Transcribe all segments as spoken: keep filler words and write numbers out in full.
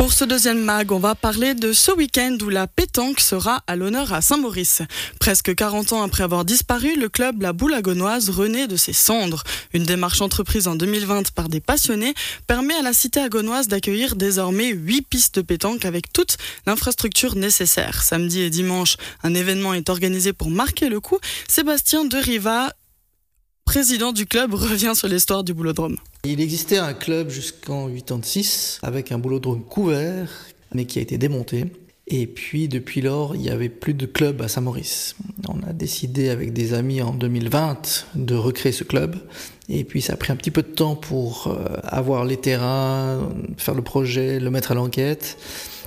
Pour ce deuxième mag, on va parler de ce week-end où la pétanque sera à l'honneur à Saint-Maurice. Presque quarante ans après avoir disparu, le club La Boule Agonoise renaît de ses cendres. Une démarche entreprise en deux mille vingt par des passionnés permet à la cité agonoise d'accueillir désormais huit pistes de pétanque avec toute l'infrastructure nécessaire. Samedi et dimanche, un événement est organisé pour marquer le coup. Sébastien De Riva, président du club, revient sur l'histoire du boulodrome. Il existait un club jusqu'en quatre-vingt-seize avec un boulodrome couvert, mais qui a été démonté. Et puis, depuis lors, il n'y avait plus de club à Saint-Maurice. On a décidé avec des amis en deux mille vingt de recréer ce club. Et puis, ça a pris un petit peu de temps pour avoir les terrains, faire le projet, le mettre à l'enquête.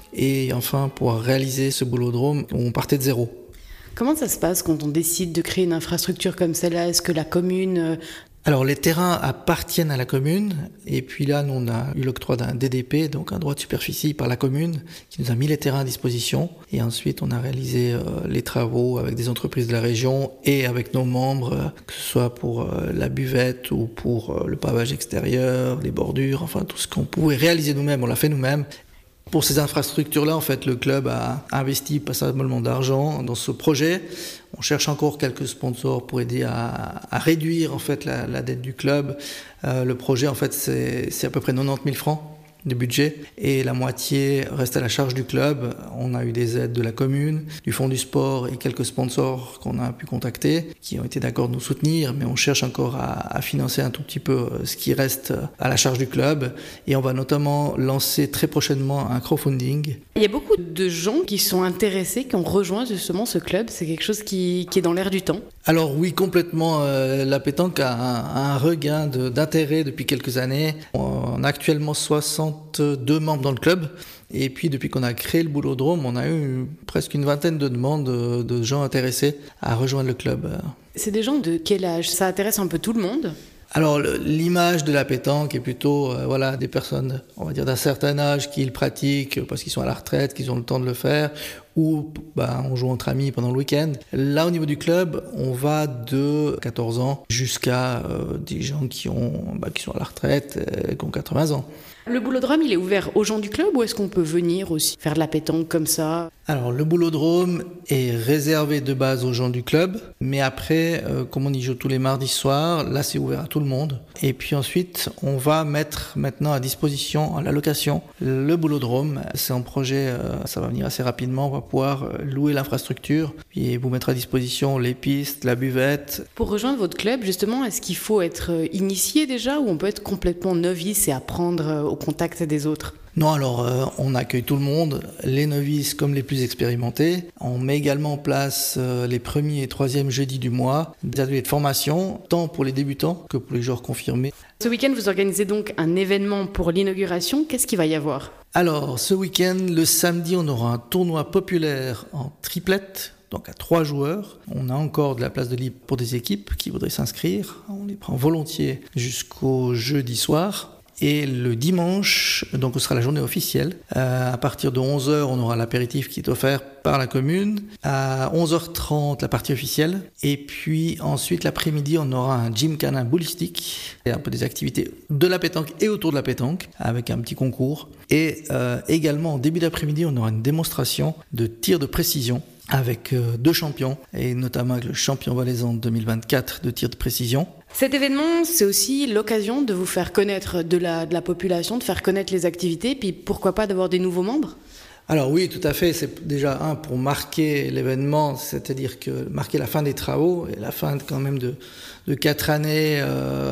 Et enfin, pouvoir réaliser ce boulodrome où on partait de zéro. Comment ça se passe quand on décide de créer une infrastructure comme celle-là ? Est-ce que la commune... Alors, les terrains appartiennent à la commune. Et puis là, nous, on a eu l'octroi d'un D D P, donc un droit de superficie par la commune, qui nous a mis les terrains à disposition. Et ensuite, on a réalisé euh, les travaux avec des entreprises de la région et avec nos membres, euh, que ce soit pour euh, la buvette ou pour euh, le pavage extérieur, les bordures, enfin tout ce qu'on pouvait réaliser nous-mêmes, on l'a fait nous-mêmes. Pour ces infrastructures-là, en fait, le club a investi passablement d'argent dans ce projet. On cherche encore quelques sponsors pour aider à, à réduire en fait la, la dette du club. Euh, le projet, en fait, c'est, c'est à peu près quatre-vingt-dix mille francs de budget et la moitié reste à la charge du club. On a eu des aides de la commune, du fonds du sport et quelques sponsors qu'on a pu contacter qui ont été d'accord de nous soutenir, mais on cherche encore à, à financer un tout petit peu ce qui reste à la charge du club et on va notamment lancer très prochainement un crowdfunding. Il y a beaucoup de gens qui sont intéressés, qui ont rejoint justement ce club. C'est quelque chose qui, qui est dans l'air du temps. Alors oui, complètement. Euh, la pétanque a un, a un regain de, d'intérêt depuis quelques années. On a actuellement soixante-deux membres dans le club. Et puis depuis qu'on a créé le boulodrome, on a eu presque une vingtaine de demandes de, de gens intéressés à rejoindre le club. C'est des gens de quel âge ? Ça intéresse un peu tout le monde ? Alors l'image de la pétanque est plutôt euh, voilà, des personnes, on va dire d'un certain âge qui le pratiquent parce qu'ils sont à la retraite, qu'ils ont le temps de le faire, ou bah, on joue entre amis pendant le week-end. Là au niveau du club, on va de quatorze ans jusqu'à euh, des gens qui, ont, bah, qui sont à la retraite, euh, qui ont quatre-vingts ans. Le boulodrome, il est ouvert aux gens du club ou est-ce qu'on peut venir aussi faire de la pétanque comme ça ? Alors le boulodrome est réservé de base aux gens du club, mais après, euh, comme on y joue tous les mardis soirs, là c'est ouvert à tout le monde. Et puis ensuite, on va mettre maintenant à disposition, à la location, le boulodrome. C'est un projet, euh, ça va venir assez rapidement, on va pouvoir louer l'infrastructure et vous mettre à disposition les pistes, la buvette. Pour rejoindre votre club, justement, est-ce qu'il faut être initié déjà ou on peut être complètement novice et apprendre au contact des autres ? Non, alors euh, on accueille tout le monde, les novices comme les plus expérimentés. On met également en place euh, les premiers et troisièmes jeudis du mois des ateliers de formation, tant pour les débutants que pour les joueurs confirmés. Ce week-end, vous organisez donc un événement pour l'inauguration. Qu'est-ce qu'il va y avoir ? Alors, ce week-end, le samedi, on aura un tournoi populaire en triplette. Donc à trois joueurs. On a encore de la place de libre pour des équipes qui voudraient s'inscrire. On les prend volontiers jusqu'au jeudi soir. Et le dimanche, donc ce sera la journée officielle. Euh, à partir de onze heures, on aura l'apéritif qui est offert par la commune. À onze heures trente, la partie officielle. Et puis ensuite, l'après-midi, on aura un gymkhana boulistique. Et un peu des activités de la pétanque et autour de la pétanque, avec un petit concours. Et euh, également, en début d'après-midi, on aura une démonstration de tir de précision avec euh, deux champions, et notamment avec le champion valaisan deux mille vingt-quatre de tir de précision. Cet événement, c'est aussi l'occasion de vous faire connaître de la, de la population, de faire connaître les activités, puis pourquoi pas d'avoir des nouveaux membres ? Alors oui, tout à fait. C'est déjà un pour marquer l'événement, c'est-à-dire que marquer la fin des travaux et la fin quand même de, de quatre années euh,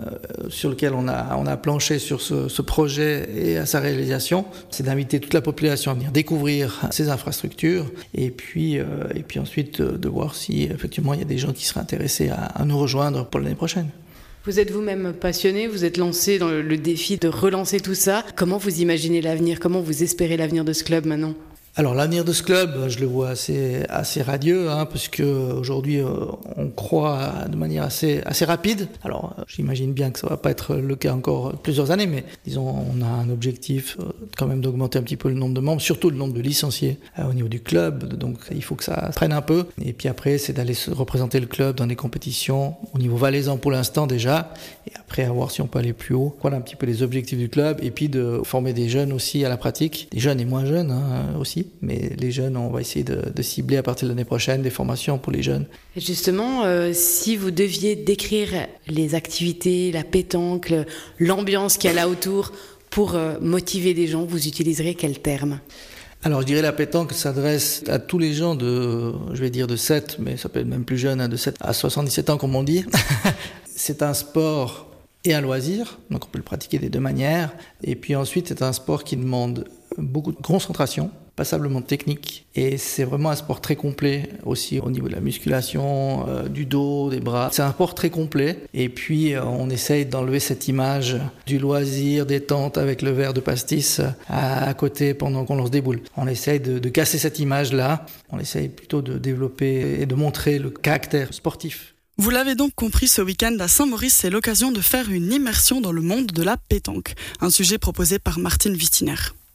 sur lesquelles on a, on a planché sur ce, ce projet et à sa réalisation. C'est d'inviter toute la population à venir découvrir ces infrastructures et puis, euh, et puis ensuite de voir si effectivement il y a des gens qui seraient intéressés à, à nous rejoindre pour l'année prochaine. Vous êtes vous-même passionné, vous êtes lancé dans le défi de relancer tout ça. Comment vous imaginez l'avenir ? Comment vous espérez l'avenir de ce club maintenant ? Alors l'avenir de ce club, je le vois assez, assez radieux, hein, parce qu'aujourd'hui on croit de manière assez, assez rapide. Alors j'imagine bien que ça ne va pas être le cas encore plusieurs années, mais disons on a un objectif quand même d'augmenter un petit peu le nombre de membres, surtout le nombre de licenciés au niveau du club, donc il faut que ça prenne un peu. Et puis après c'est d'aller se représenter le club dans des compétitions au niveau valaisan pour l'instant déjà, et après à voir si on peut aller plus haut. Voilà un petit peu les objectifs du club, et puis de former des jeunes aussi à la pratique, des jeunes et moins jeunes hein, aussi. Mais les jeunes, on va essayer de, de cibler à partir de l'année prochaine des formations pour les jeunes. Et justement, euh, si vous deviez décrire les activités, la pétanque, l'ambiance qu'il y a là autour pour euh, motiver les gens, vous utiliserez quel terme ? Alors je dirais la pétanque s'adresse à tous les gens de, je vais dire de sept, mais ça peut être même plus jeune, hein, de sept à soixante-dix-sept ans comme on dit. C'est un sport et un loisir, donc on peut le pratiquer des deux manières. Et puis ensuite c'est un sport qui demande beaucoup de concentration, passablement technique, et c'est vraiment un sport très complet aussi au niveau de la musculation, euh, du dos, des bras. C'est un sport très complet, et puis euh, on essaye d'enlever cette image du loisir détente avec le verre de pastis à, à côté pendant qu'on lance des boules. On essaye de, de casser cette image-là, on essaye plutôt de développer et de montrer le caractère sportif. Vous l'avez donc compris, ce week-end à Saint-Maurice, c'est l'occasion de faire une immersion dans le monde de la pétanque, un sujet proposé par Martine Wistiner.